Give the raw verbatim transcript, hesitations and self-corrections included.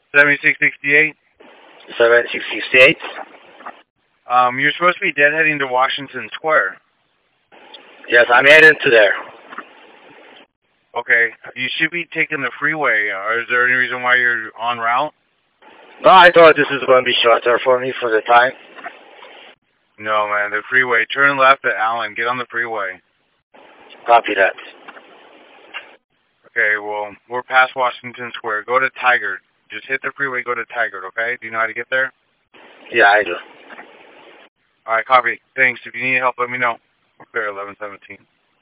seventy-six sixty-eight. seventy-six sixty-eight? Um, you're supposed to be deadheading to Washington Square. Yes, I'm heading to there. Okay, you should be taking the freeway. Uh, is there any reason why you're en route? No, I thought this was going to be shorter for me for the time. No, man, the freeway. Turn left at Allen. Get on the freeway. Copy that. Okay, well, we're past Washington Square. Go to Tigard. Just hit the freeway, go to Tigard, okay? Do you know how to get there? Yeah, I do. All right, copy. Thanks. If you need help, let me know. We're clear, eleven seventeen.